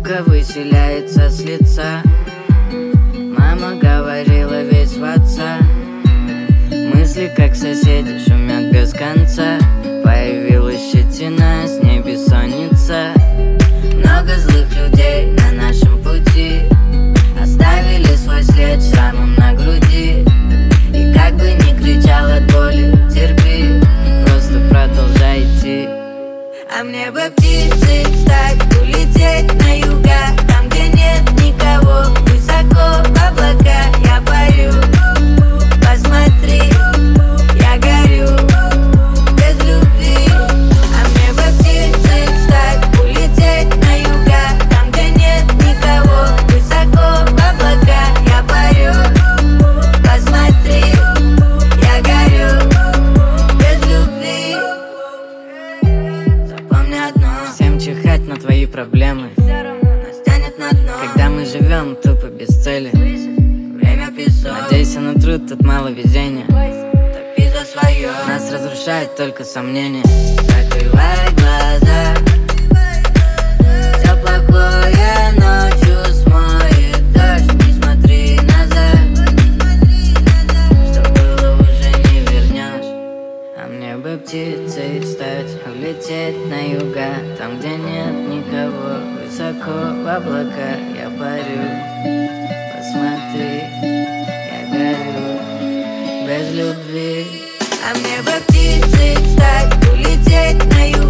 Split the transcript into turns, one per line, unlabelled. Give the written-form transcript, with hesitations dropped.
улыбка выселяется с лица. Мама говорила весь в отца. Мысли, как соседи, шумят без конца. Появилась щетина, с ней бессонница. Много злых людей на нашем пути оставили свой след шрамом на груди. И как бы ни кричал от боли, терпи, просто продолжай идти. А мне бы птицей стать, улететь на юга, там, где нет никого, высоко в облака я парю. Посмотри, я горю без любви. А мне бы птицей стать, улететь на юга, там, где нет никого, высоко в облака я парю. Посмотри, я горю без любви. Запомни одно: всем чихать на твои проблемы, нас тянет на дно, когда мы живем тупо без цели. Время песок, надейся на труд, тут мало везения. Топи за свое, нас разрушает только сомнения. Закрывай глаза, все плохое ночью смоет дождь. Не смотри назад, что было уже не вернешь. А мне бы птицей стать, улететь на юга, там, где нет никого, высоко в облака я парю. Посмотри, я горю без любви. А мне бы птицей стать, улететь на юг.